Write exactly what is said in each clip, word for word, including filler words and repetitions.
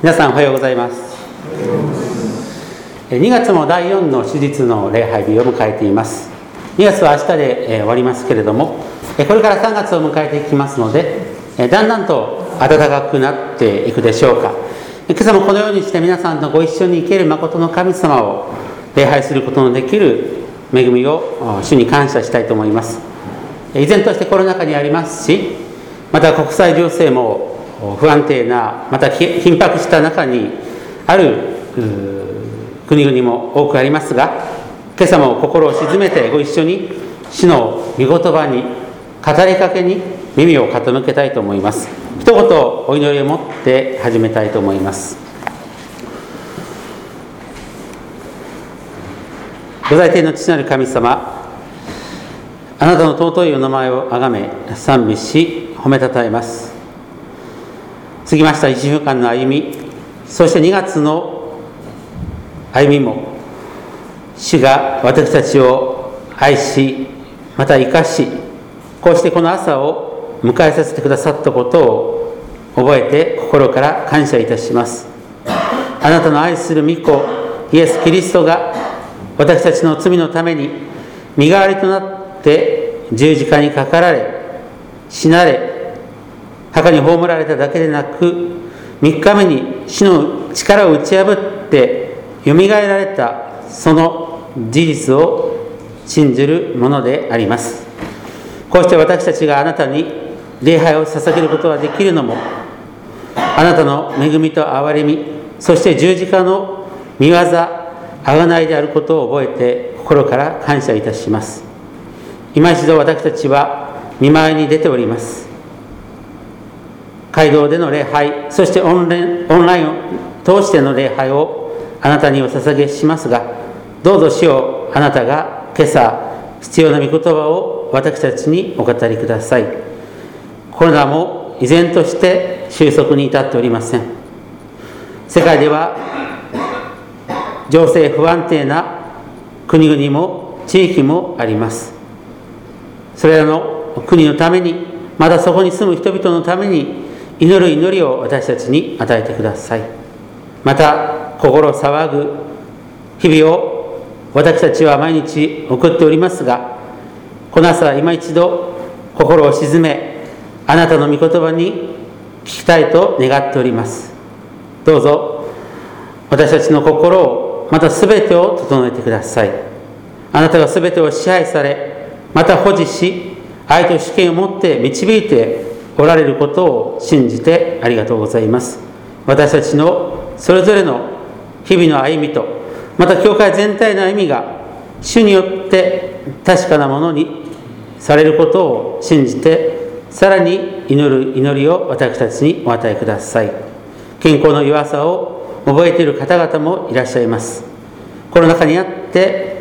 皆さんおはようございます。にがつもだいよんの手術の礼拝日を迎えています。にがつは明日で終わりますけれども、これからさんがつを迎えていきますので、だんだんと暖かくなっていくでしょうか。今朝もこのようにして皆さんとご一緒に生ける誠の神様を礼拝することのできる恵みを主に感謝したいと思います。依然としてコロナ禍にありますし、また国際情勢も不安定な、また緊迫した中にある国々も多くありますが、今朝も心を静めてご一緒に主の御言葉に語りかけに耳を傾けたいと思います。一言お祈りを持って始めたいと思います。御在天の父なる神様、あなたの尊いお名前をあがめ賛美し褒めたたえます。過ぎましたいっしゅうかんの歩み、そしてにがつの歩みも主が私たちを愛し、また生かし、こうしてこの朝を迎えさせてくださったことを覚えて心から感謝いたします。あなたの愛する御子イエス・キリストが私たちの罪のために身代わりとなって十字架にかかられ、死なれ、墓に葬られただけでなく、みっかめに死の力を打ち破ってよみがえられた、その事実を信じるものであります。こうして私たちがあなたに礼拝を捧げることができるのも、あなたの恵みと憐れみ、そして十字架の御業、贖いであることを覚えて心から感謝いたします。今一度私たちは御前に出ております。街道での礼拝、そしてオンライン、オンラインを通しての礼拝をあなたにお捧げしますが、どうぞ主よ、あなたが今朝必要な御言葉を私たちにお語りください。コロナも依然として収束に至っておりません。世界では情勢不安定な国々も地域もあります。それらの国のために、またそこに住む人々のために祈る祈りを私たちに与えてください。また心騒ぐ日々を私たちは毎日送っておりますが、この朝今一度心を静め、あなたの御言葉に聞きたいと願っております。どうぞ私たちの心を、また全てを整えてください。あなたが全てを支配され、また保持し、愛と主権を持って導いておられることを信じてありがとうございます。私たちのそれぞれの日々の歩みと、また教会全体の歩みが主によって確かなものにされることを信じて、さらに祈る祈りを私たちにお与えください。健康の弱さを覚えている方々もいらっしゃいます。コロナ禍にあって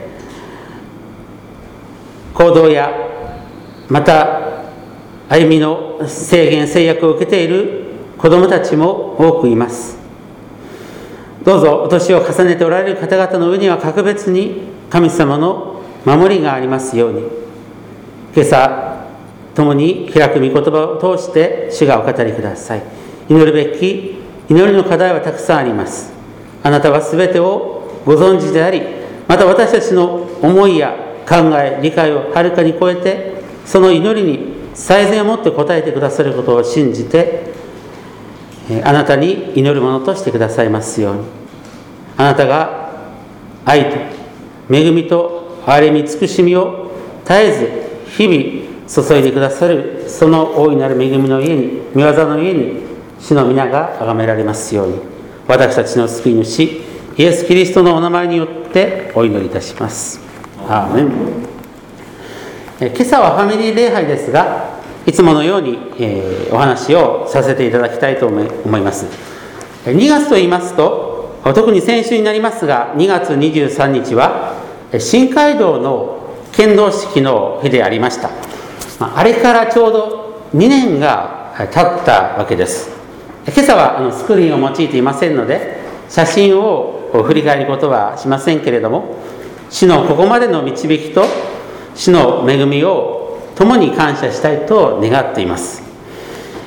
行動やまた歩みの制限制約を受けている子どもたちも多くいます。どうぞお年を重ねておられる方々の上には格別に神様の守りがありますように、今朝共に開く御言葉を通して主がお語りください。祈るべき祈りの課題はたくさんあります。あなたはすべてをご存知であり、また私たちの思いや考え、理解をはるかに超えて、その祈りに最善をもって応えてくださることを信じて、あなたに祈るものとしてくださいますように。あなたが愛と恵みと憐れみ慈しみを絶えず日々注いでくださる、その大いなる恵みの家に、御業の家に主の皆が崇められますように。私たちの救い主イエス・キリストのお名前によってお祈りいたします。アーメン。今朝はファミリー礼拝ですが、いつものように、えー、お話をさせていただきたいと思います。にがつと言いますと、特に先週になりますが、にがつにじゅうさんにちは新街道の献堂式の日でありました。あれからちょうどにねんが経ったわけです。今朝はあのスクリーンを用いていませんので、写真を振り返ることはしませんけれども、主のここまでの導きと主の恵みを共に感謝したいと願っています。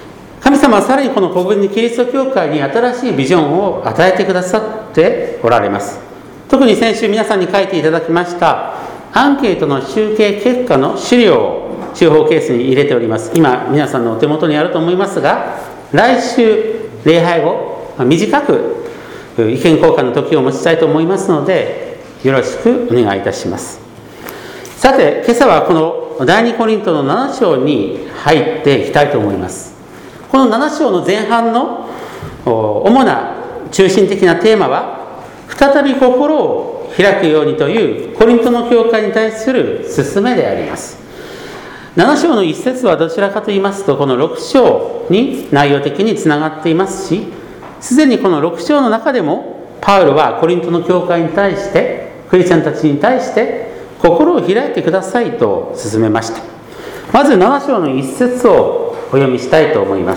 神様はさらにこの国民キリスト教会に新しいビジョンを与えてくださっておられます。特に先週皆さんに書いていただきましたアンケートの集計結果の資料を中報ケースに入れております。今皆さんのお手元にあると思いますが、来週礼拝後短く意見交換の時を持ちたいと思いますので、よろしくお願いいたします。さて、今朝はこの第二コリントのなな章に入っていきたいと思います。このなな章の前半の主な中心的なテーマは、再び心を開くようにというコリントの教会に対する勧めであります。なな章の一節はどちらかと言いますと、このろく章に内容的につながっていますし、すでにこのろく章の中でもパウロはコリントの教会に対して、クリスチャンたちに対して心を開いてくださいと勧めました。まずなな章の一節をお読みしたいと思います。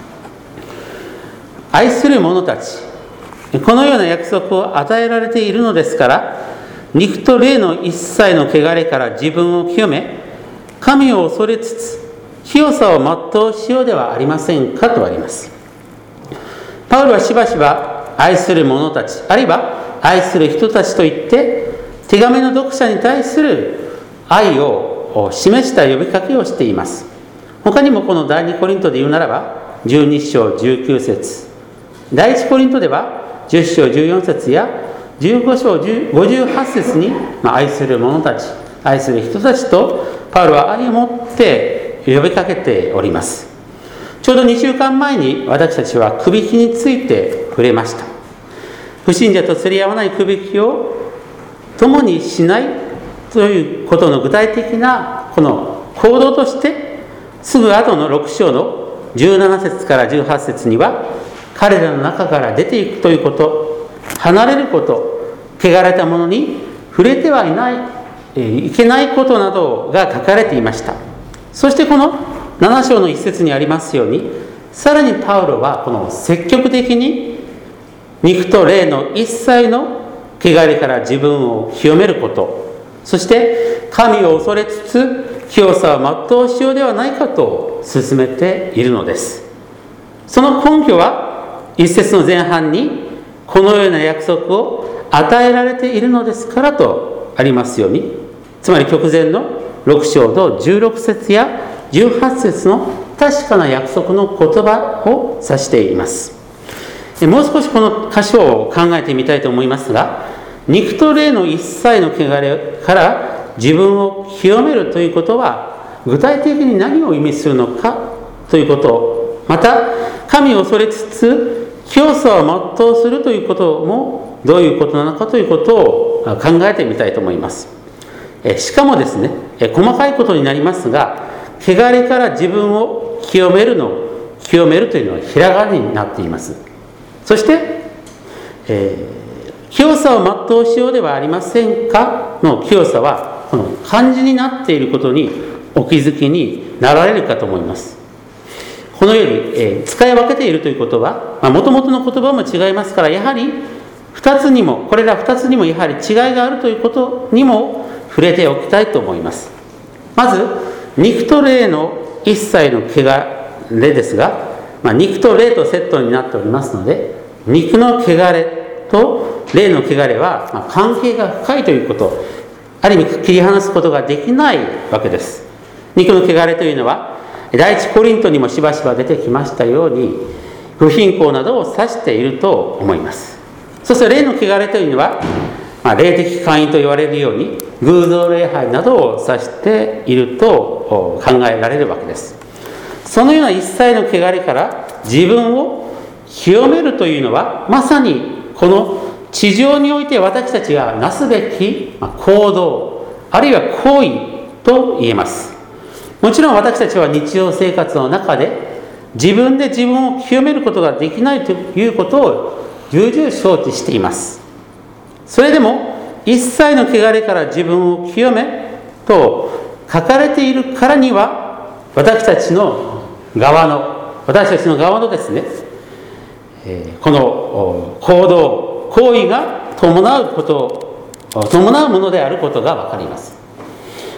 愛する者たち、このような約束を与えられているのですから、肉と霊の一切の汚れから自分を清め、神を恐れつつ清さを全うしようではありませんかとあります。パウロはしばしば愛する者たち、あるいは愛する人たちと言って手紙の読者に対する愛を示した呼びかけをしています。他にもこの第二コリントで言うならばじゅうに章じゅうきゅう節、第一コリントではじゅっ章じゅうよん節やじゅうご章ごじゅうはち節に、まあ、愛する者たち、愛する人たちとパウロは愛を持って呼びかけております。ちょうどにしゅうかんまえに私たちはくびきについて触れました。不信者と釣り合わないくびきを共にしないということの具体的なこの行動として、すぐ後のろく章のじゅうなな節からじゅうはち節には、彼らの中から出ていくということ、離れること、汚れたものに触れてはいない、えー、いけないことなどが書かれていました。そしてこのなな章の一節にありますように、さらにパウロはこの積極的に肉と霊の一切の汚れから自分を清めること、そして神を恐れつつ清さを全うしようではないかと進めているのです。その根拠は一節の前半にこのような約束を与えられているのですからとありますように、つまり直前のろく章のじゅうろく節やじゅうはち節の確かな約束の言葉を指しています。もう少しこの箇所を考えてみたいと思いますが、肉と霊の一切の汚れから自分を清めるということは具体的に何を意味するのかということ、また神を恐れつつ清さを全うするということもどういうことなのかということを考えてみたいと思います。しかもですね、細かいことになりますが、汚れから自分を清めるの清めるというのはひらがなになっています。そして、えー、清さを全うしようではありませんかの清さはこの漢字になっていることにお気づきになられるかと思います。このように、えー、使い分けているということは、もともとの言葉も違いますから、やはりふたつにもこれらふたつにもやはり違いがあるということにも触れておきたいと思います。まず肉と霊の一切の汚れですが、まあ、肉と霊とセットになっておりますので、肉の汚れと霊の汚れは、まあ、関係が深いということ、ある意味切り離すことができないわけです。肉の汚れというのは第一コリントにもしばしば出てきましたように、不貧困などを指していると思います。そして霊の汚れというのは、まあ、霊的姦淫と言われるように偶像礼拝などを指していると考えられるわけです。そのような一切の汚れから自分を清めるというのは、まさにこの地上において私たちがなすべき行動、あるいは行為と言えます。もちろん私たちは日常生活の中で自分で自分を清めることができないということを重々承知しています。それでも一切の汚れから自分を清めと書かれているからには、私たちの側の私たちの側のですね、この行動行為が伴うこと伴うものであることが分かります。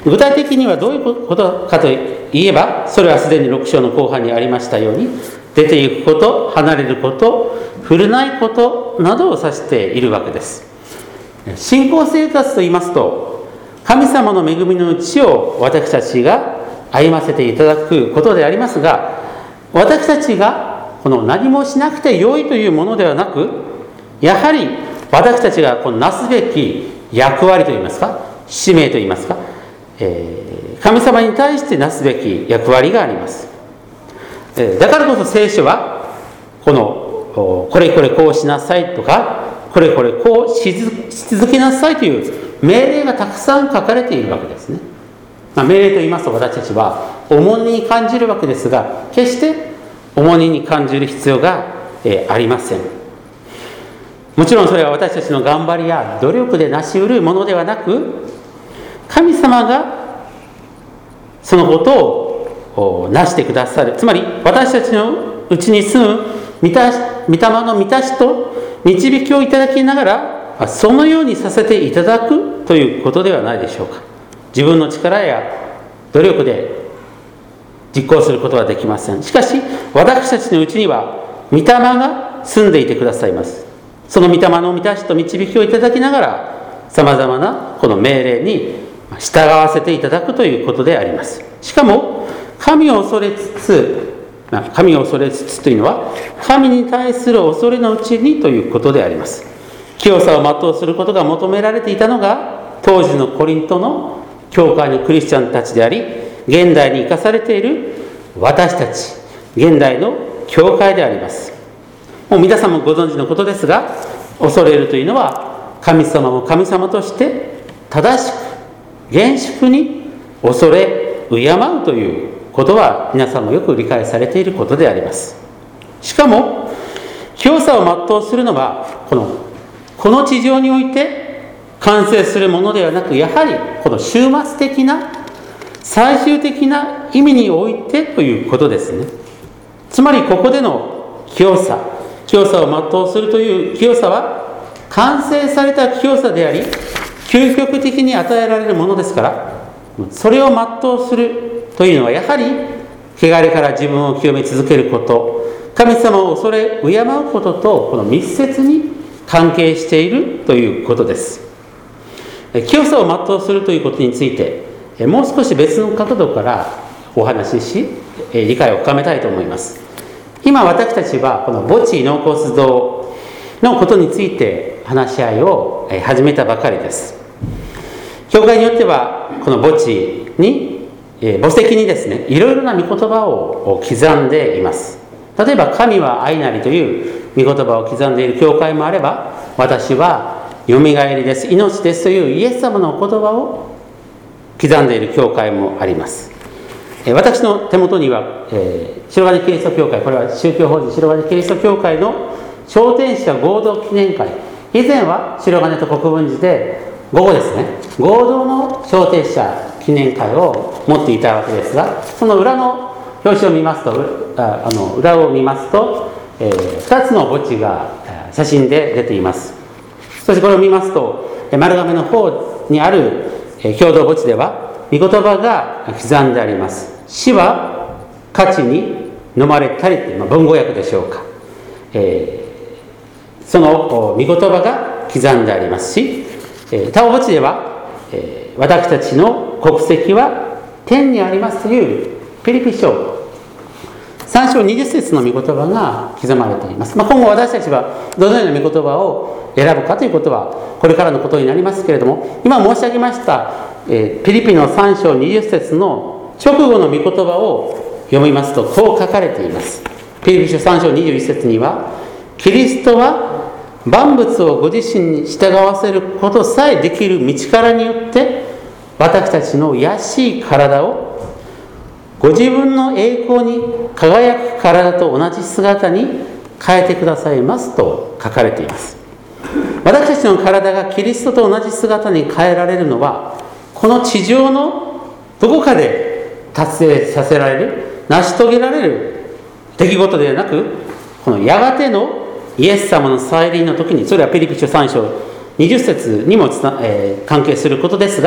具体的にはどういうことかといえば、それはすでにろく章の後半にありましたように、出ていくこと、離れること、振るないことなどを指しているわけです。信仰生活といいますと、神様の恵みのうちを私たちが歩ませていただくことでありますが、私たちがこの何もしなくて良いというものではなく、やはり私たちがこのなすべき役割といいますか、使命といいますか、えー、神様に対してなすべき役割があります。えー、だからこそ聖書はこのこれこれこうしなさいとか、これこれこうし続けなさいという命令がたくさん書かれているわけですね。まあ、命令と言いますと、私たちは重荷に感じるわけですが、決して重荷に感じる必要が、えー、ありません。もちろんそれは私たちの頑張りや努力で成し得るものではなく、神様がそのことを成してくださる、つまり私たちのうちに住む御霊の満たしと導きをいただきながら、そのようにさせていただくということではないでしょうか。自分の力や努力で実行することはできません。しかし私たちのうちには御霊が住んでいてくださいます。その御霊の満たしと導きをいただきながら、さまざまなこの命令に従わせていただくということであります。しかも神を恐れつつ、神を恐れつつというのは、神に対する恐れのうちにということであります。清さを全うすることが求められていたのが、当時のコリントの教会のクリスチャンたちであり、現代に生かされている私たち、現代の教会であります。もう皆さんもご存知のことですが、恐れるというのは、神様も神様として正しく厳粛に恐れ敬うということは、皆さんもよく理解されていることであります。しかも清さを全うするのは、このこの地上において完成するものではなく、やはりこの終末的な最終的な意味においてということですね。つまりここでの清さ清さを全うするという清さは、完成された清さであり、究極的に与えられるものですから、それを全うするというのは、やはり汚れから自分を清め続けること、神様を恐れ敬うことと、この密接に関係しているということです。清さを全うするということについて、もう少し別の角度からお話しし、理解を深めたいと思います。今私たちはこの墓地納骨堂のことについて話し合いを始めたばかりです。教会によってはこの墓地に、墓石にですね、いろいろな御言葉を刻んでいます。例えば神は愛なりという御言葉を刻んでいる教会もあれば、私はよみがえりです、命ですというイエス様のお言葉を刻んでいる教会もあります。私の手元には、えー、白金キリスト教会、これは宗教法人白金キリスト教会の昇天者合同記念会、以前は白金と国分寺で午後ですね、合同の昇天者記念会を持っていたわけですが、その裏の表紙を見ますと、ああの裏を見ますと、えー、ふたつの墓地が写真で出ています。そしてこれを見ますと、丸亀の方にある共同墓地では御言葉が刻んであります。死は価値に飲まれたりという、まあ、文語訳でしょうか、えー、その御言葉が刻んでありますし、えー、タオ墓地では、えー、私たちの国籍は天にありますというピリピ書さん章にじゅっ節の御言葉が刻まれています。まあ、今後私たちはどのような御言葉を選ぶかということはこれからのことになりますけれども、今申し上げました、えー、ピリピのさん章にじゅっ節の直後の御言葉を読みますと、こう書かれています。ピリピ書さん章にじゅういち節には、キリストは万物をご自身に従わせることさえできる道からによって私たちの卑しい体をご自分の栄光に輝く体と同じ姿に変えてくださいますと書かれています。私たちの体がキリストと同じ姿に変えられるのは、この地上のどこかで達成させられる、成し遂げられる出来事ではなく、このやがてのイエス様の再臨の時に、それはピリピ書さん章にじゅっ節にもつな、えー、関係することですが、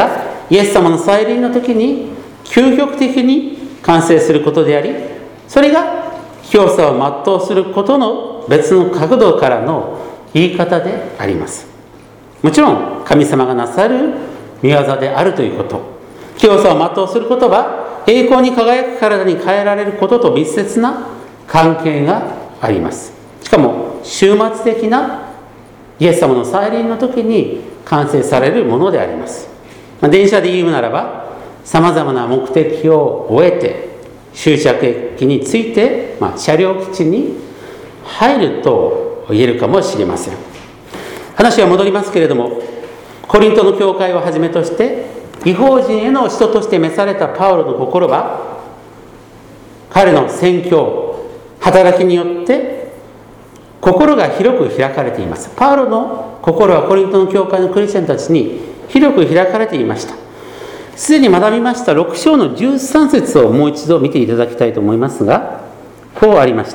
イエス様の再臨の時に究極的に完成することであり、それが清さを全うすることの別の角度からの言い方であります。もちろん神様がなさる御業であるということ、清さを全うすることは栄光に輝く体に変えられることと密接な関係があります。しかも終末的なイエス様の再臨の時に完成されるものであります。まあ、電車で言うならば、さまざまな目的を終えて終着駅に着いて、まあ、車両基地に入ると言えるかもしれません。話は戻りますけれども、コリントの教会をはじめとして異邦人への使徒として召されたパウロの心は、彼の宣教働きによって心が広く開かれています。パウロの心はコリントの教会のクリスチャンたちに広く開かれていました。すでに学びましたろく章のじゅうさん節をもう一度見ていただきたいと思いますが、こうありました。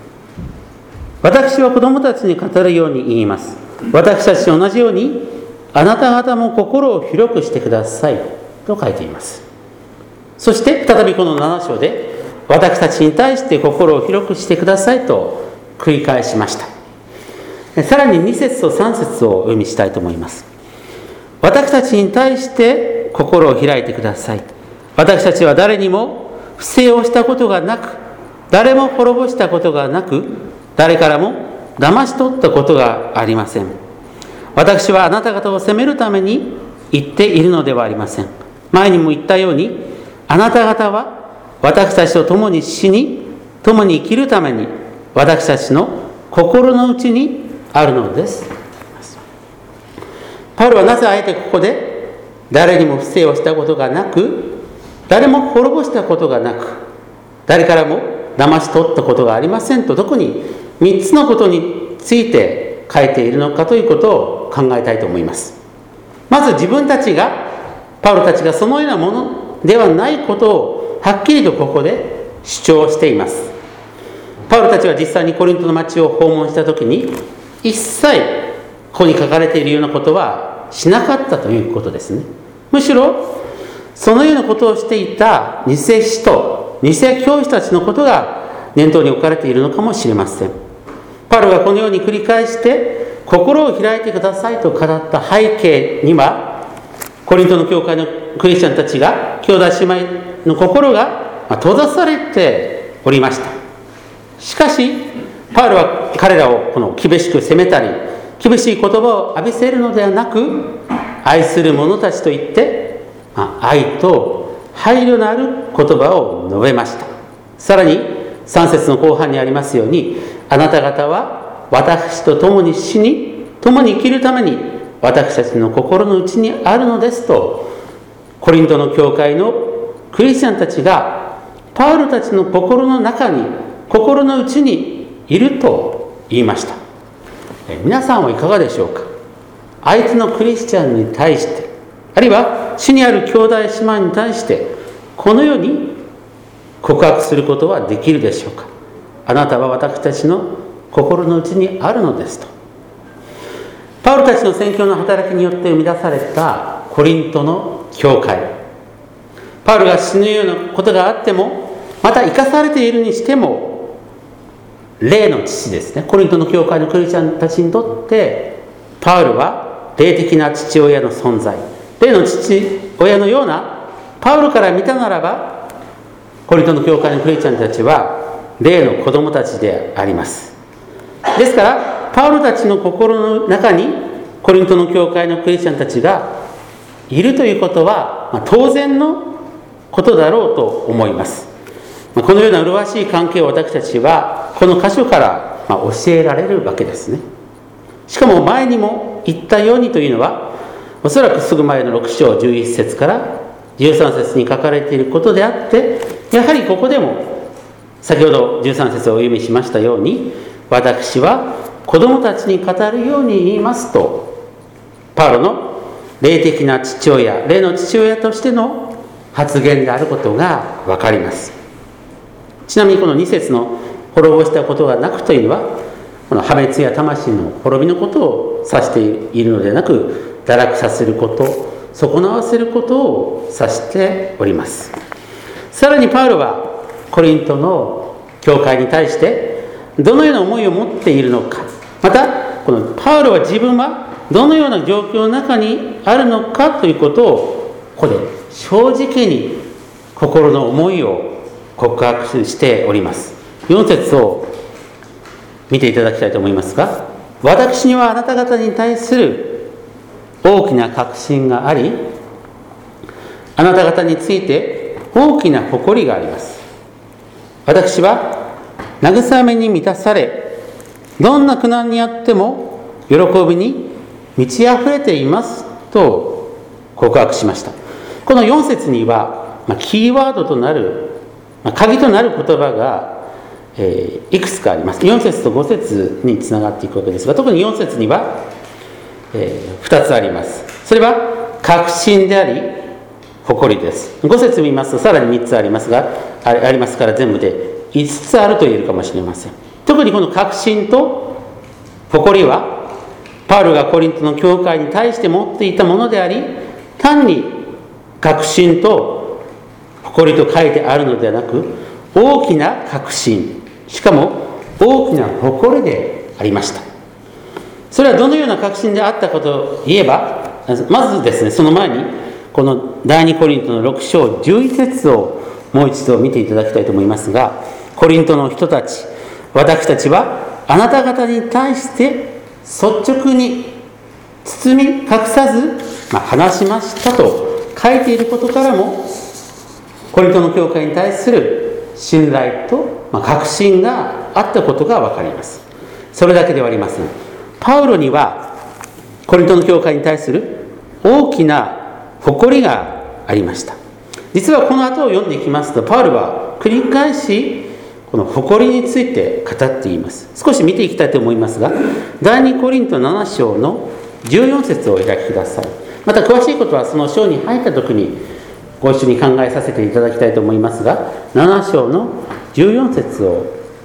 私は子供たちに語るように言います。私たちと同じようにあなた方も心を広くしてくださいと書いています。そして再びこのなな章で、私たちに対して心を広くしてくださいと繰り返しました。さらにに節とさん節をお読みしたいと思います。私たちに対して心を開いてください。私たちは誰にも不正をしたことがなく、誰も滅ぼしたことがなく、誰からも騙し取ったことがありません。私はあなた方を責めるために言っているのではありません。前にも言ったように、あなた方は私たちと共に死に、共に生きるために私たちの心の内にあるのです。パウロはなぜあえてここで誰にも不正をしたことがなく、誰も滅ぼしたことがなく、誰からも騙し取ったことがありませんと、特にみっつのことについて書いているのかということを考えたいと思います。まず自分たちが、パウロたちがそのようなものではないことをはっきりとここで主張しています。パウロたちは実際にコリントの町を訪問したときに、一切ここに書かれているようなことはしなかったということですね。むしろそのようなことをしていた偽使徒、偽教師たちのことが念頭に置かれているのかもしれません。パウロがこのように繰り返して心を開いてくださいと語った背景には、コリントの教会のクリスチャンたちが、兄弟姉妹の心が閉ざされておりました。しかしパウロは彼らをこの厳しく責めたり、厳しい言葉を浴びせるのではなく、愛する者たちと言って、愛と配慮のある言葉を述べました。さらにさん節の後半にありますように、あなた方は私と共に死に、共に生きるために私たちの心の内にあるのですと、コリントの教会のクリスチャンたちがパウロたちの心の中に、心の内にいると言いました。皆さんはいかがでしょうか。相手のクリスチャンに対して、あるいは死にある兄弟姉妹に対して、このように告白することはできるでしょうか。あなたは私たちの心の内にあるのですと。パウロたちの宣教の働きによって生み出されたコリントの教会、パウロが死ぬようなことがあっても、また生かされているにしても、霊の父ですね、コリントの教会のクリスチャンたちにとってパウロは霊的な父親の存在、霊の父親のようなパウロから見たならば、コリントの教会のクリスチャンたちは霊の子供たちであります。ですからパウロたちの心の中にコリントの教会のクリスチャンたちがいるということは、まあ、当然のことだろうと思います。まあ、このような麗しい関係を私たちはこの箇所から、まあ、教えられるわけですね。しかも前にも言ったようにというのは、おそらくすぐ前のろく章じゅういち節からじゅうさん節に書かれていることであって、やはりここでも先ほどじゅうさん節をお読みしましたように、私は子供たちに語るように言いますと、パウロの霊的な父親、霊の父親としての発言であることが分かります。ちなみにこのに節の滅ぼしたことがなくというのは、この破滅や魂の滅びのことを指しているのではなく、堕落させること、 損なわせることを指しております。さらにパウロはコリントの教会に対してどのような思いを持っているのか、またこのパウロは自分はどのような状況の中にあるのかということをここで正直に心の思いを告白しております。よん節を見ていただきたいと思いますが、私にはあなた方に対する大きな確信があり、あなた方について大きな誇りがあります。私は慰めに満たされ、どんな苦難にあっても喜びに満ち溢れていますと告白しました。このよん節には、まあ、キーワードとなる、まあ、鍵となる言葉が、えー、いくつかあります。よん節とご節につながっていくわけですが、特によん節には、えー、ふたつあります。それは確信であり誇りです。ご節見ますとさらにみっつありますが、ありますから全部でいつつあると言えるかもしれません。特にこの確信と誇りはパウロがコリントの教会に対して持っていたものであり、単に確信と誇りと書いてあるのではなく、大きな確信、しかも大きな誇りでありました。それはどのような確信であったかといえば、まずですね、その前にこの第二コリントのろく章じゅういち節をもう一度見ていただきたいと思いますが、コリントの人たち、私たちはあなた方に対して率直に包み隠さず、まあ、話しましたと書いていることからも、コリントの教会に対する信頼と、まあ、確信があったことが分かります。それだけではありません。パウロにはコリントの教会に対する大きな誇りがありました。実はこの後を読んでいきますと、パウロは繰り返しこの誇りについて語っています。少し見ていきたいと思いますが、第二コリントなな章のじゅうよん節をお開きください。また詳しいことはその章に入った時にご一緒に考えさせていただきたいと思いますが、なな章のじゅうよん節を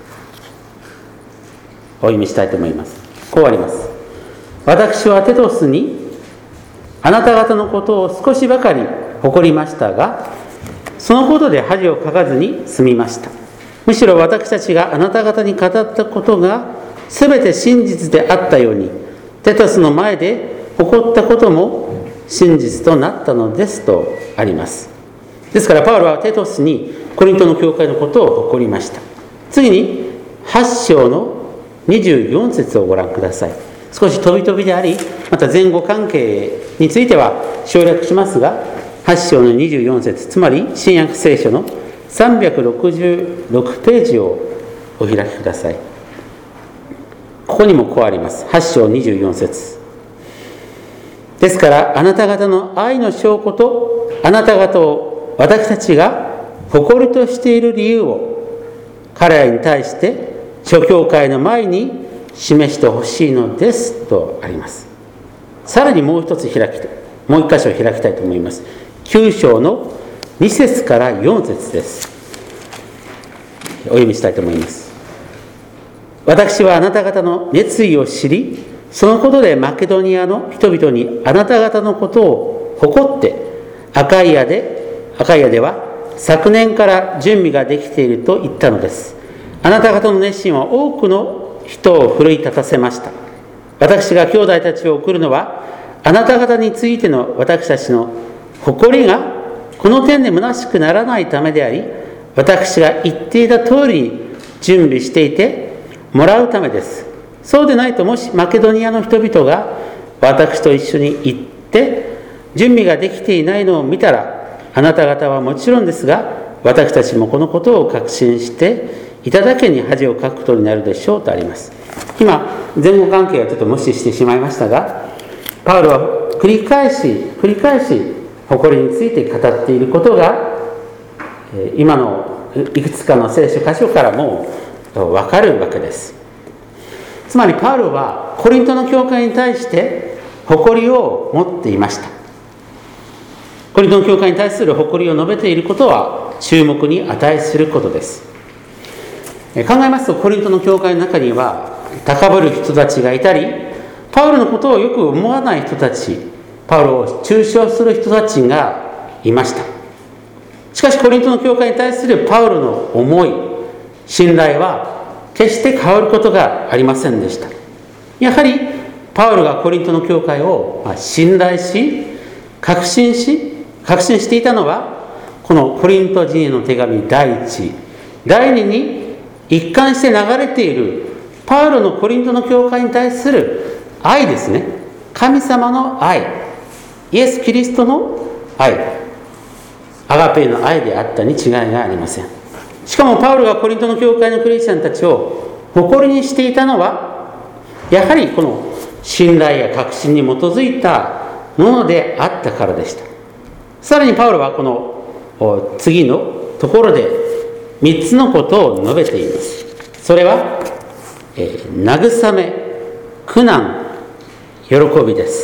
お読みしたいと思います。こうあります。私はテトスにあなた方のことを少しばかり誇りましたが、そのことで恥をかかずに済みました。むしろ私たちがあなた方に語ったことが全て真実であったように、テトスの前で誇ったことも真実となったのですとあります。ですからパウロはテトスにコリントの教会のことを誇りました。次にはち章のにじゅうよん節をご覧ください。少し飛び飛びであり、また前後関係については省略しますが、はち章のにじゅうよん節、つまり新約聖書のさんびゃくろくじゅうろくページをお開きください。ここにもこうあります。はち章にじゅうよん節。ですからあなた方の愛の証拠とあなた方を私たちが誇りとしている理由を彼らに対して諸教会の前に示してほしいのですとあります。さらにもう一つ開きもう一箇所開きたいと思います。きゅう章のに節からよん節です。お読みしたいと思います。私はあなた方の熱意を知り、そのことでマケドニアの人々にあなた方のことを誇ってアカイアでアカイアでは昨年から準備ができていると言ったのです。あなた方の熱心は多くの人を奮い立たせました。私が兄弟たちを送るのはあなた方についての私たちの誇りがこの点で虚しくならないためであり、私が言っていた通りに準備していてもらうためです。そうでないと、もしマケドニアの人々が私と一緒に行って準備ができていないのを見たら、あなた方はもちろんですが私たちもこのことを確信していただけに恥をかくことになるでしょうとあります。今前後関係をちょっと無視してしまいましたが、パウロは繰り返し繰り返し誇りについて語っていることが今のいくつかの聖書箇所からも分かるわけです。つまりパウロはコリントの教会に対して誇りを持っていました。コリントの教会に対する誇りを述べていることは注目に値することです。考えますと、コリントの教会の中には高ぶる人たちがいたり、パウロのことをよく思わない人たち、 パウロを中傷する人たちがいました。しかしコリントの教会に対するパウロの思い、信頼は決して変わることがありませんでした。やはりパウロがコリントの教会を信頼し、確信し、確信していたのは、このコリント人への手紙第一、第二に一貫して流れているパウロのコリントの教会に対する愛ですね。神様の愛、イエス・キリストの愛、アガペの愛であったに違いがありません。しかもパウロがコリントの教会のクリスチャンたちを誇りにしていたのは、やはりこの信頼や確信に基づいたものであったからでした。さらにパウロはこの次のところでみっつのことを述べています。それは、えー、慰め、苦難、喜びです。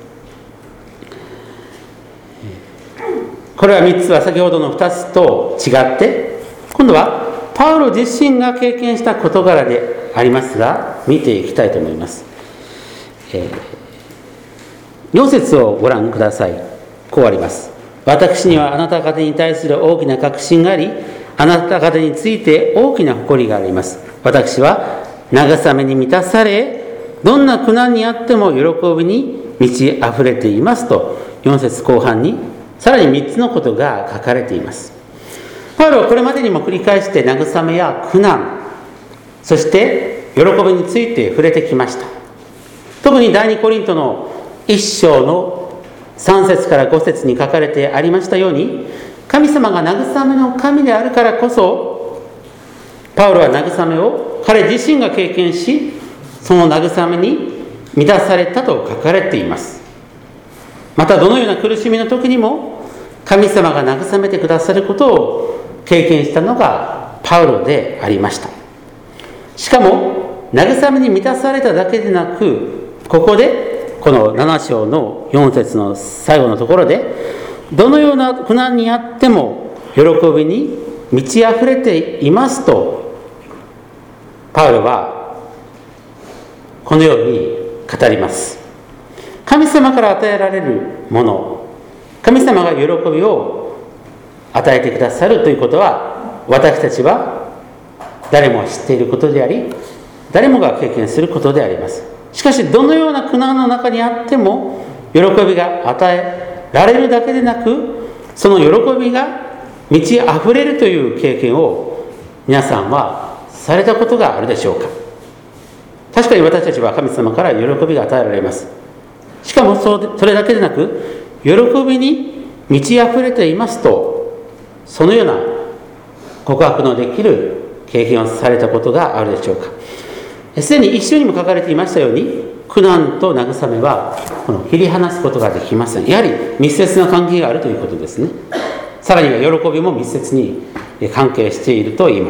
これはみっつは先ほどのふたつと違って、今度はパウロ自身が経験した事柄でありますが、見ていきたいと思います。えー、よん節をご覧ください。こうあります。私にはあなた方に対する大きな確信があり、あなた方について大きな誇りがあります。私は慰めに満たされ、どんな苦難にあっても喜びに満ち溢れていますと、よん節後半にさらにみっつのことが書かれています。パウロはこれまでにも繰り返して慰めや苦難、そして喜びについて触れてきました。特に第二コリントの一章のさん節からご節に書かれてありましたように、神様が慰めの神であるからこそ、パウロは慰めを彼自身が経験し、その慰めに満たされたと書かれています。またどのような苦しみの時にも神様が慰めてくださることを経験したのがパウロでありました。しかも慰めに満たされただけでなく、ここでこのなな章のよん節の最後のところで、どのような苦難にあっても喜びに満ち溢れていますと、パウロはこのように語ります。神様から与えられるもの、神様が喜びを与えてくださるということは、私たちは誰もが知っていることであり、誰もが経験することであります。しかしどのような苦難の中にあっても喜びが与えられるだけでなく、その喜びが満ち溢れるという経験を皆さんはされたことがあるでしょうか。確かに私たちは神様から喜びが与えられます。しかもそれだけでなく、喜びに満ち溢れていますと、そのような告白のできる経験をされたことがあるでしょうか。すでに一緒にも書かれていましたように、苦難と慰めはこの切り離すことができません。やはり密接な関係があるということですね。さらには喜びも密接に関係していると言います。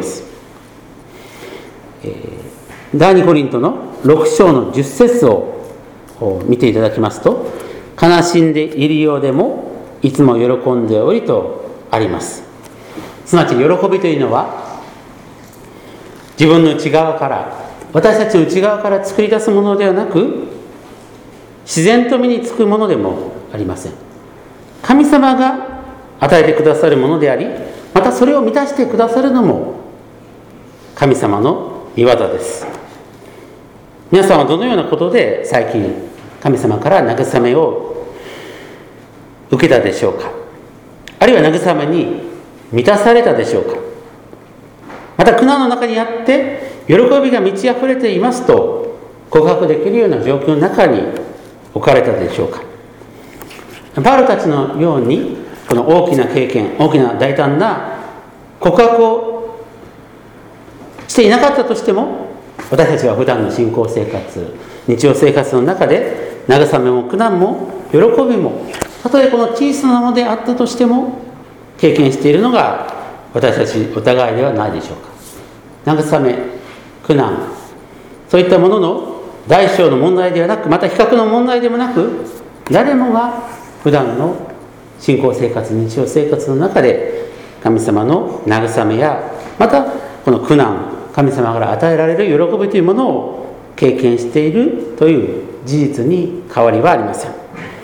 第二コリントのろく章のじゅっ節を見ていただきますと、悲しんでいるようでもいつも喜んでおりとあります。すなわち喜びというのは、自分の内側から、私たちの内側から作り出すものではなく、自然と身につくものでもありません。神様が与えてくださるものであり、またそれを満たしてくださるのも神様の御業です。皆さんはどのようなことで最近神様から慰めを受けたでしょうか。あるいは慰めに満たされたでしょうか。また苦難の中にあって喜びが満ち溢れていますと告白できるような状況の中に置かれたでしょうか。パウロたちのようにこの大きな経験、大きな大胆な告白をしていなかったとしても、私たちは普段の信仰生活、日常生活の中で慰めも苦難も喜びも、たとえこの小さなものであったとしても経験しているのが私たちお互いではないでしょうか。慰め、苦難、そういったものの大小の問題ではなく、また比較の問題でもなく、誰もが普段の信仰生活、日常生活の中で神様の慰めや、またこの苦難、神様から与えられる喜びというものを経験しているという事実に変わりはありません。パ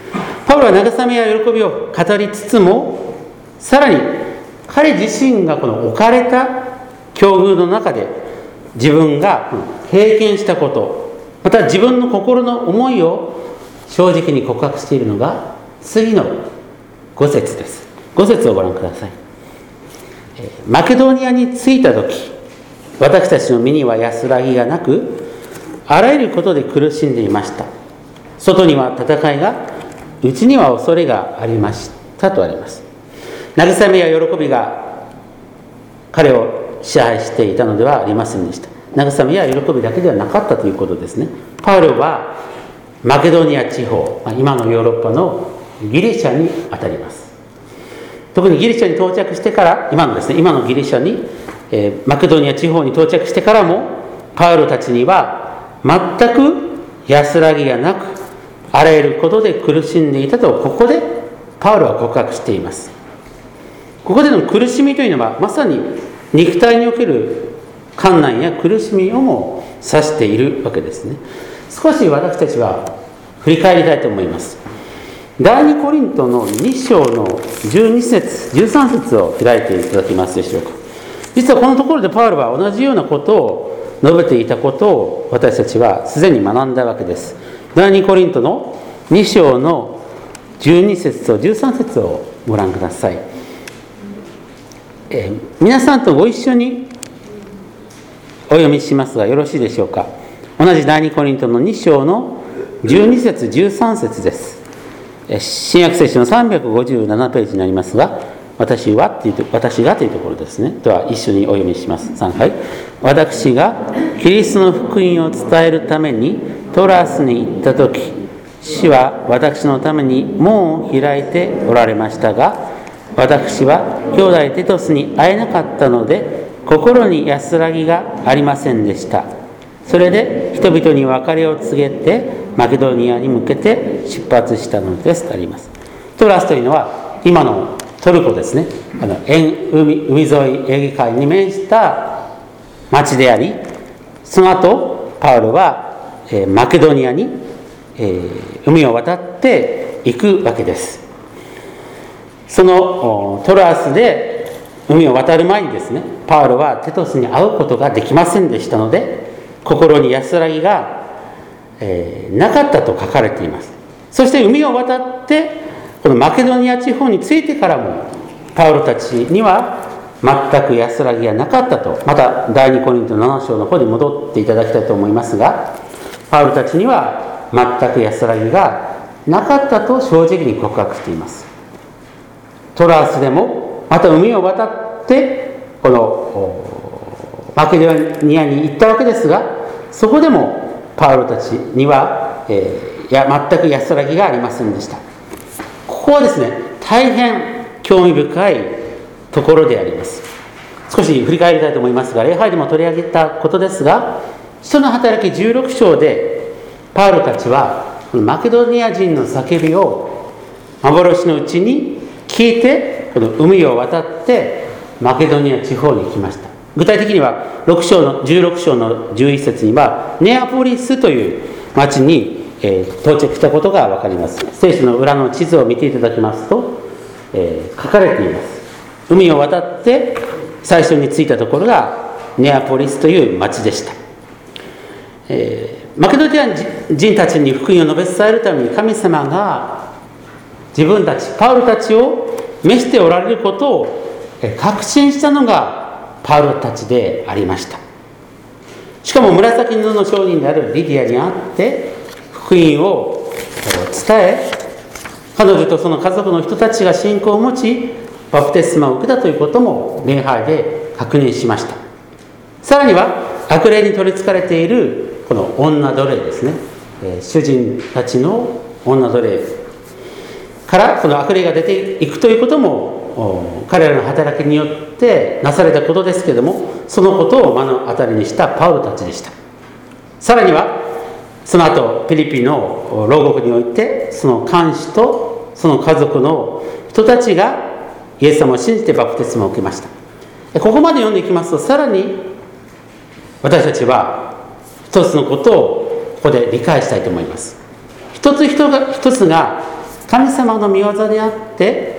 パウロは慰めや喜びを語りつつも、さらに彼自身がこの置かれた境遇の中で自分が経験したこと、また自分の心の思いを正直に告白しているのが次のご節です。ご節をご覧ください。マケドニアに着いた時、私たちの身には安らぎがなく、あらゆることで苦しんでいました。外には戦いが、内には恐れがありましたとあります。慰めや喜びが彼を支配していたのではありませんでした。慰めや喜びだけではなかったということですね。パウロはマケドニア地方、今のヨーロッパのギリシャにあたります。特にギリシャに到着してから、今のですね、今のギリシャに、えー、マケドニア地方に到着してからも、パウロたちには全く安らぎがなく、あらゆることで苦しんでいたと、ここでパウロは告白しています。ここでの苦しみというのは、まさに肉体における困難や苦しみをも指しているわけですね。少し私たちは振り返りたいと思います。第二コリントのに章のじゅうに節、じゅうさん節を開いていただけますでしょうか。実はこのところでパウロは同じようなことを述べていたことを私たちはすでに学んだわけです。第二コリントのに章のじゅうに節とじゅうさん節をご覧ください。えー、皆さんとご一緒にお読みしますがよろしいでしょうか。同じ第二コリントのに章のじゅうに節じゅうさん節です。新約聖書のさんびゃくごじゅうななページになりますが、私はというと私がというところですね。では一緒にお読みします。さんかい。私がキリストの福音を伝えるためにトラスに行った時、主は私のために門を開いておられましたが、私は兄弟テトスに会えなかったので心に安らぎがありませんでした。それで人々に別れを告げてマケドニアに向けて出発したのですとあります。トラスというのは今のトルコですね。あの 海, 海沿いエーゲ海に面した町であり、その後パウロは、えー、マケドニアに、えー、海を渡って行くわけです。そのトラスで海を渡る前にですね、パウロはテトスに会うことができませんでしたので、心に安らぎが、えー、なかったと書かれています。そして海を渡ってこのマケドニア地方に着いてからもパウロたちには全く安らぎがなかったと、また第二コリントなな章の方に戻っていただきたいと思いますが、パウロたちには全く安らぎがなかったと正直に告白しています。トラースでもまた海を渡ってこのマケドニアに行ったわけですが、そこでもパウロたちには、えー、いや全く安らぎがありませんでした。ここはですね、大変興味深いところであります。少し振り返りたいと思いますが、礼拝でも取り上げたことですが、使徒の働きじゅうろく章でパウロたちはマケドニア人の叫びを幻のうちに聞いて、この海を渡ってマケドニア地方に来ました。具体的にはろく章のじゅうろく章のじゅういち節にはネアポリスという町に、えー、到着したことが分かります。聖書の裏の地図を見ていただきますと、えー、書かれています。海を渡って最初に着いたところがネアポリスという町でした。えー、マケドニア人たちに福音を述べ伝えるために神様が自分たちパウロたちを召しておられることを確信したのがパウロたちでありました。しかも紫布の商人であるリディアに会って福音を伝え、彼女とその家族の人たちが信仰を持ちバプテスマを受けたということも礼拝で確認しました。さらには悪霊に取りつかれているこの女奴隷ですね、主人たちの女奴隷からこの悪霊が出ていくということも彼らの働きによってなされたことですけれども、そのことを目の当たりにしたパウロたちでした。さらにはその後ピリピの牢獄においてその看守とその家族の人たちがイエス様を信じてバプテスマを受けました。ここまで読んでいきますと、さらに私たちは一つのことをここで理解したいと思います。一つ一つが神様の御業であって、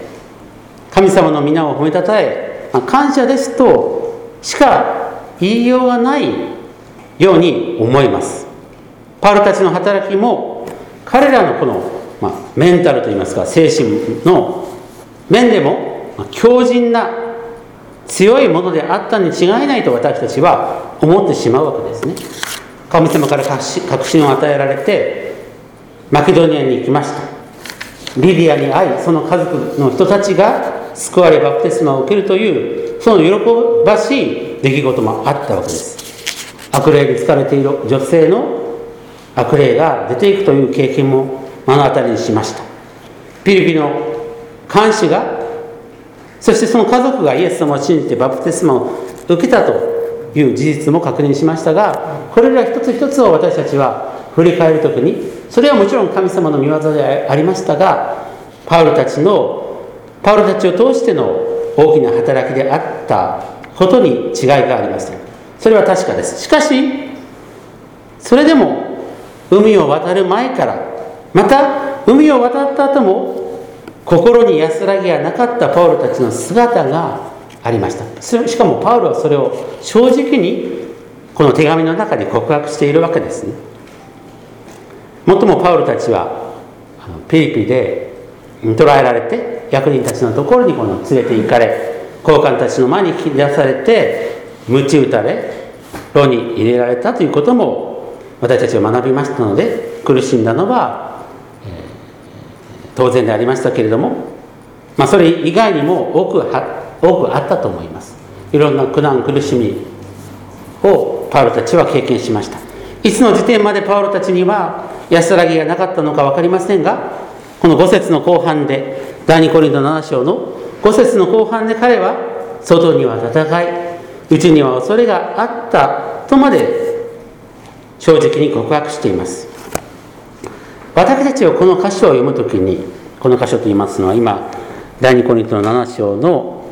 神様の皆を褒めたたえ、感謝ですとしか言いようがないように思います。パウロたちの働きも彼らのこの、まあ、メンタルといいますか精神の面でも、まあ、強靭な強いものであったに違いないと私たちは思ってしまうわけですね。神様から確信を与えられてマケドニアに行きました。リディアに会い、その家族の人たちが救われバプテスマを受けるというその喜ばしい出来事もあったわけです。悪霊に疲れている女性の悪霊が出ていくという経験も目の当たりにしました。ピリピの看守が、そしてその家族がイエス様を信じてバプテスマを受けたという事実も確認しましたが、これら一つ一つを私たちは振り返るときに、それはもちろん神様の御業でありましたが、パウロたちのパウロたちを通しての大きな働きであったことに違いがありません。それは確かです。しかしそれでも海を渡る前から、また海を渡った後も心に安らぎがなかったパウロたちの姿がありました。しかもパウロはそれを正直にこの手紙の中で告白しているわけですね。もっともパウロたちはピリピで捕らえられて役人たちのところにこの連れて行かれ、高官たちの前に引き出されて鞭打たれ牢に入れられたということも私たちは学びましたので、苦しんだのは、えー、当然でありましたけれども、まあ、それ以外にも多くは多くあったと思います。いろんな苦難苦しみをパウロたちは経験しました。いつの時点までパウロたちには安らぎがなかったのか分かりませんが、このご節の後半で、第二コリントなな章のご節の後半で彼は外には戦い、内には恐れがあったとまで正直に告白しています。私たちはこの箇所を読むときに、この箇所と言いますのは今第二コリントのなな章の、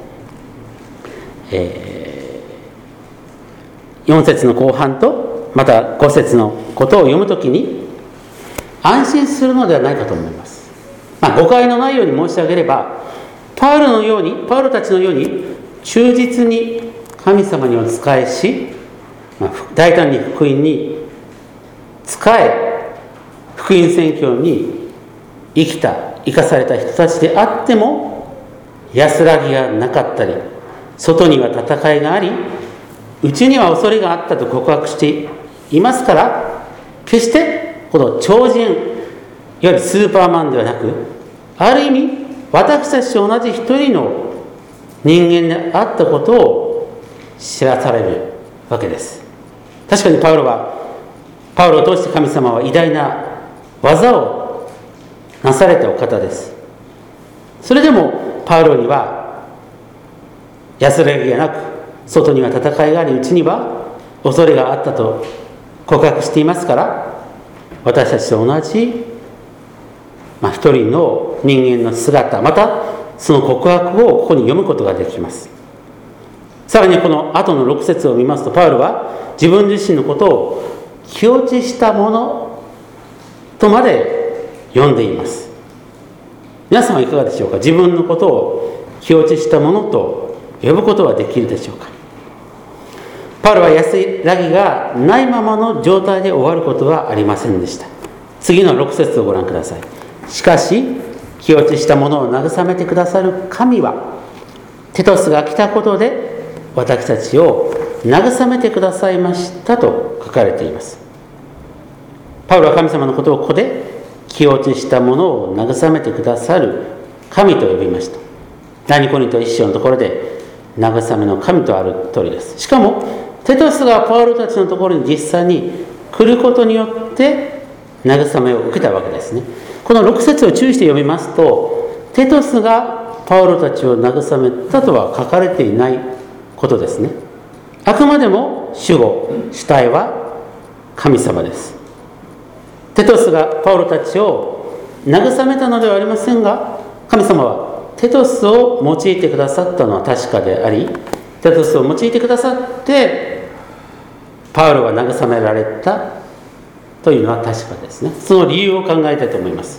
えー、よん節の後半とまたご節のことを読むときに安心するのではないかと思います。まあ、誤解のないように申し上げれば、パウロのようにパウロたちのように忠実に神様にお仕えし、まあ、大胆に福音に仕え、福音宣教に生きた生かされた人たちであっても安らぎがなかったり、外には戦いがあり、内には恐れがあったと告白していますから、決してこの超人、いわゆるスーパーマンではなく、ある意味私たちと同じ一人の人間であったことを知らされるわけです。確かにパウロはパウロを通して神様は偉大な技をなされたお方です。それでもパウロには安らぎがなく、外には戦いがあり、内には恐れがあったと告白していますから、私たちと同じ、まあ、一人の人間の姿、またその告白をここに読むことができます。さらにこの後のろく節を見ますと、パウロは自分自身のことを気落ちしたものとまで読んでいます。皆さんはいかがでしょうか。自分のことを気落ちしたものと呼ぶことはできるでしょうか。パウロは安らぎがないままの状態で終わることはありませんでした。次のろく節をご覧ください。しかし気落ちしたものを慰めてくださる神は、テトスが来たことで私たちを慰めてくださいましたと書かれています。パウロは神様のことをここで気落ちしたものを慰めてくださる神と呼びました。第二コリントいち章のところで慰めの神とある通りです。しかもテトスがパウロたちのところに実際に来ることによって慰めを受けたわけですね。このろく節を注意して読みますと、テトスがパウロたちを慰めたとは書かれていないことですね。あくまでも主語、主体は神様です。テトスがパウロたちを慰めたのではありませんが、神様はテトスを用いてくださったのは確かであり、テトスを用いてくださってパウロは慰められたというのは確かですね。その理由を考えたいと思います。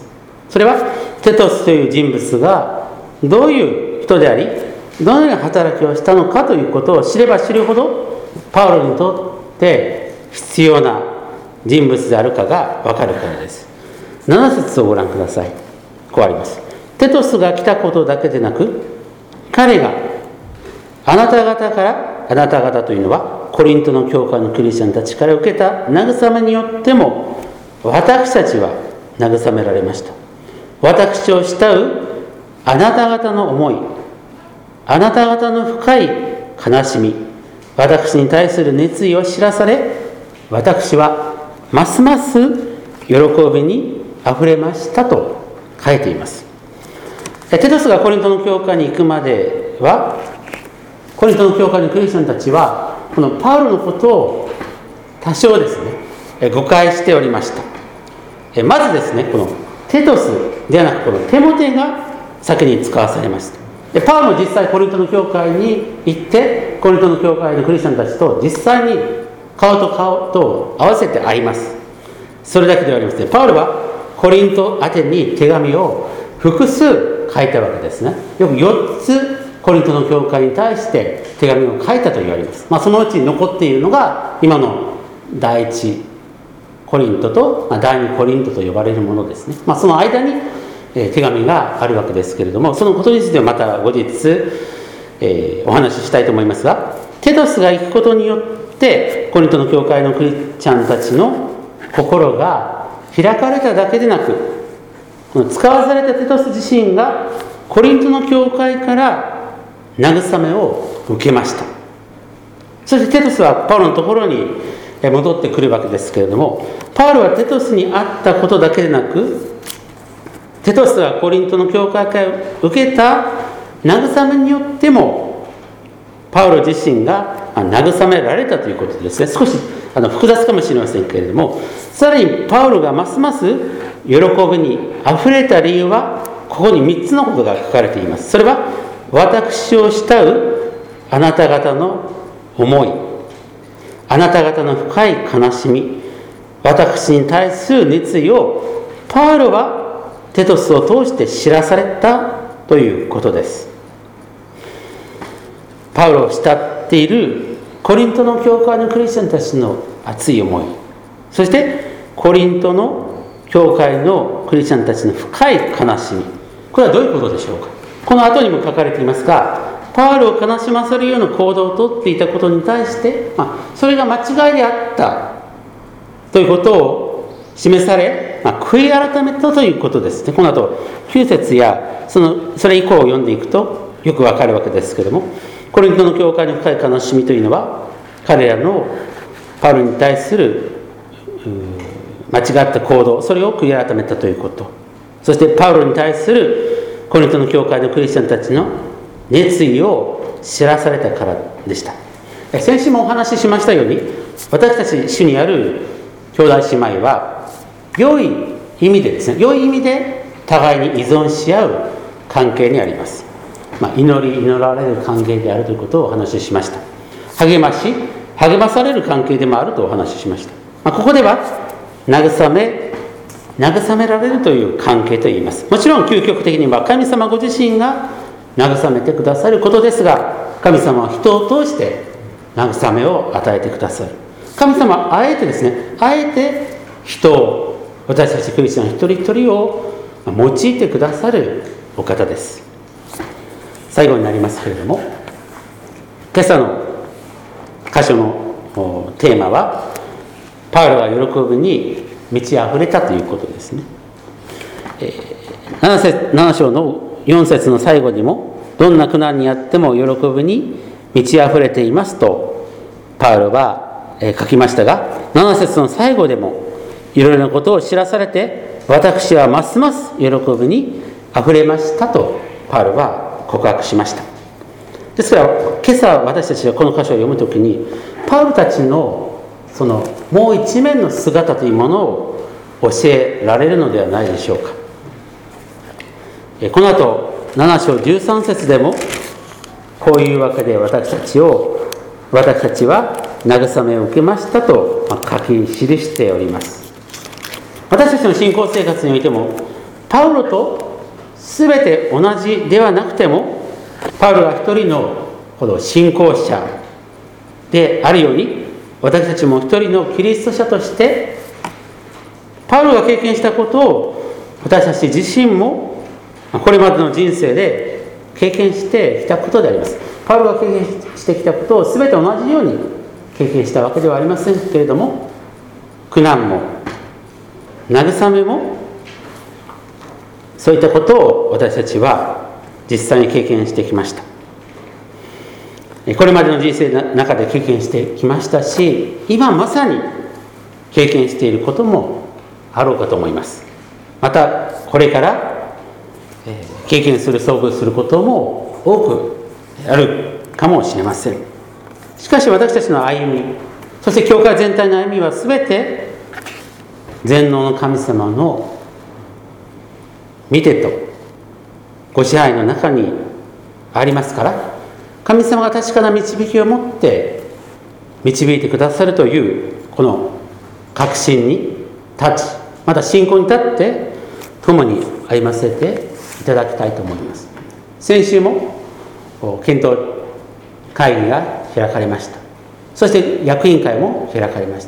それはテトスという人物がどういう人であり、どのような働きをしたのかということを知れば知るほど、パウロにとって必要な人物であるかが分かるからです。なな節をご覧ください。こうあります。テトスが来たことだけでなく、彼があなた方から、あなた方というのはコリントの教会のクリスチャンたちから受けた慰めによっても、私たちは慰められました。私を慕うあなた方の思い、あなた方の深い悲しみ、私に対する熱意を知らされ、私はますます喜びにあふれましたと書いています。テトスがコリントの教会に行くまでは、コリントの教会のクリスチャンたちはこのパウロのことを多少ですね誤解しておりました。まずですね、このテトスではなくこのテモテが先に使わされました。でパウロも実際コリントの教会に行って、コリントの教会のクリスチャンたちと実際に顔と顔と合わせて会います。それだけではありません。パウロはコリント宛てに手紙を複数書いたわけですね。よくよっつコリントの教会に対して手紙を書いたと言われます。まあ、そのうちに残っているのが今の第一コリントと第二コリントと呼ばれるものですね。まあ、その間に手紙があるわけですけれども、そのことについてはまた後日、えー、お話ししたいと思いますが、テトスが行くことによってコリントの教会のクリスチャンたちの心が開かれただけでなく、この使わされたテトス自身がコリントの教会から慰めを受けました。そしてテトスはパウロのところに戻ってくるわけですけれども、パウロはテトスに会ったことだけでなく、テトスはコリントの教会から受けた慰めによってもパウロ自身が慰められたということですね。少しあの複雑かもしれませんけれども、さらにパウロがますます喜びにあふれた理由はここにみっつのことが書かれています。それは私を慕うあなた方の思い、あなた方の深い悲しみ、私に対する熱意をパウロはテトスを通して知らされたということです。パウロを慕っているコリントの教会のクリスチャンたちの熱い思い、そしてコリントの教会のクリスチャンたちの深い悲しみ、これはどういうことでしょうか。この後にも書かれていますが、パウロを悲しませるような行動をとっていたことに対して、まあ、それが間違いであったということを示され、まあ、悔い改めたということですね。この後きゅう節やそのそれ以降を読んでいくとよくわかるわけですけれども、コリントの教会の深い悲しみというのは、彼らのパウロに対する間違った行動、それを悔い改めたということ、そしてパウロに対するコリントの教会のクリスチャンたちの熱意を知らされたからでした。先週もお話ししましたように、私たち主にある兄弟姉妹は良い意味でですね、良い意味で互いに依存し合う関係にあります。まあ、祈り祈られる関係であるということをお話ししました。励まし励まされる関係でもあるとお話ししました。まあ、ここでは慰め慰められるという関係といいます。もちろん究極的には神様ご自身が慰めてくださることですが、神様は人を通して慰めを与えてくださる。神様はあえてですね、あえて人を、私たちクリスチャン一人一人を用いてくださるお方です。最後になりますけれども、今朝の箇所のテーマは、パウロが喜びに満ち溢れたということですね。なな節、なな章のよん節の最後にも、どんな苦難にあっても喜びに満ち溢れていますとパウロは書きましたが、なな節の最後でもいろいろなことを知らされて、私はますます喜びに溢れましたとパウロは告白しました。ですから今朝私たちがこの箇所を読むときに、パウロたちのそのもう一面の姿というものを教えられるのではないでしょうか。この後なな章じゅうさん節でも、こういうわけで私たちを私たちは慰めを受けましたと書き記しております。私たちの信仰生活においても、 パウロと全て同じではなくても、パウロが一人のこの信仰者であるように、私たちも一人のキリスト者としてパウロが経験したことを私たち自身もこれまでの人生で経験してきたことであります。パウロが経験してきたことを全て同じように経験したわけではありませんけれども、苦難も慰めもそういったことを私たちは実際に経験してきました。これまでの人生の中で経験してきましたし、今まさに経験していることもあろうかと思います。またこれから経験する、遭遇することも多くあるかもしれません。しかし私たちの歩み、そして教会全体の歩みは全て全能の神様の見てとご支配の中にありますから、神様が確かな導きを持って導いてくださるというこの確信に立ち、また信仰に立って共に歩ませていただきたいと思います。先週も検討会議が開かれました。そして役員会も開かれました。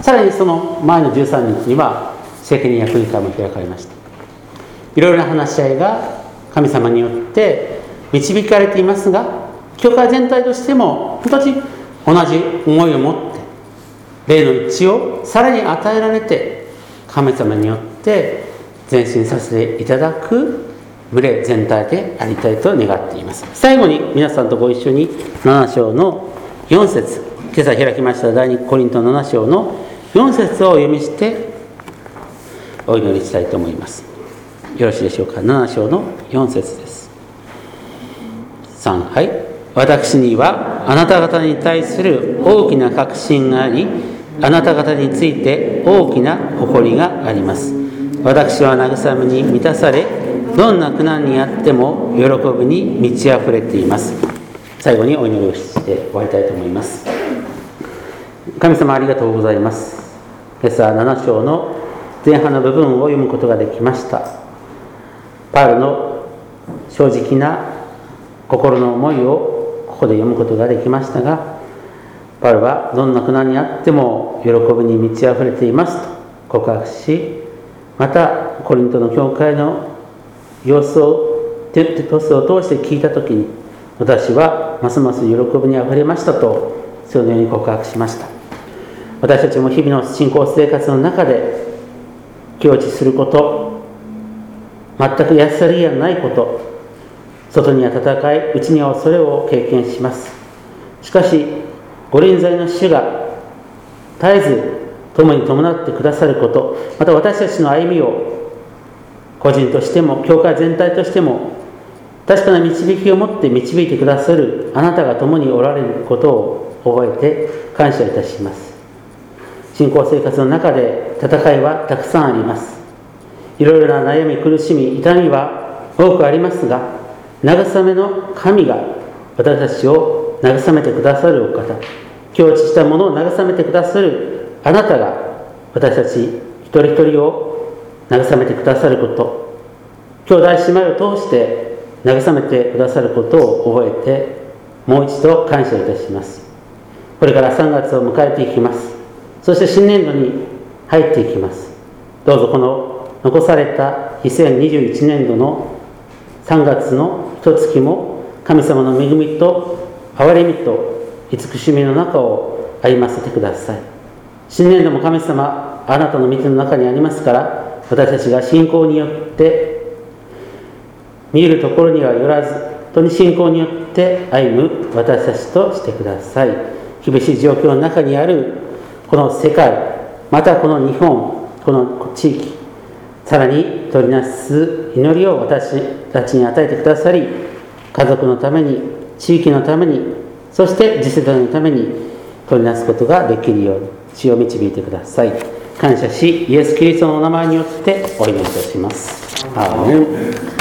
さらにその前のじゅうさんにちには責任役員会も開かれました。いろいろな話し合いが神様によって導かれていますが、教会全体としても本当に同じ思いを持って霊の一致をさらに与えられて、神様によって前進させていただく群れ全体でありたいと願っています。最後に皆さんとご一緒になな章のよん節、今朝開きました第二コリントなな章のよん節をお読みしてお祈りしたいと思います。よろしいでしょうか。なな章のよん節です。さん、はい。私にはあなた方に対する大きな確信があり、あなた方について大きな誇りがあります。私は慰めに満たされ、どんな苦難にあっても喜びに満ち溢れています。最後にお祈りをして終わりたいと思います。神様ありがとうございます。今朝なな章の前半の部分を読むことができました。パウロの正直な心の思いをここで読むことができましたが、パウロはどんな苦難にあっても喜びに満ち溢れていますと告白し、またコリントの教会の様子をテトスを通して聞いたときに、私はますます喜びにあふれましたとそのように告白しました。私たちも日々の信仰生活の中で境地すること、全く安らぎがないこと、外には戦い、内には恐れを経験します。しかしご臨在の主が絶えず共に伴ってくださること、また私たちの歩みを個人としても教会全体としても確かな導きを持って導いてくださるあなたが共におられることを覚えて感謝いたします。信仰生活の中で戦いはたくさんあります。いろいろな悩み、苦しみ、痛みは多くありますが、慰めの神が私たちを慰めてくださるお方、境地したものを慰めてくださるあなたが私たち一人一人を慰めてくださること、兄弟姉妹を通して慰めてくださることを覚えてもう一度感謝いたします。これからさんがつを迎えていきます。そして新年度に入っていきます。どうぞこの残されたにせんにじゅういちねんどのさんがつの一月も神様の恵みと憐れみと慈しみの中を歩ませてください。新年度も神様あなたの御手の中にありますから、私たちが信仰によって見えるところにはよらず、本当に信仰によって歩む私たちとしてください。厳しい状況の中にあるこの世界、またこの日本、この地域、さらに取りなす祈りを私たちに与えてくださり、家族のために、地域のために、そして次世代のために取りなすことができるように血を導いてください。感謝し、イエス・キリストのお名前によってお祈りいたします。アーメン。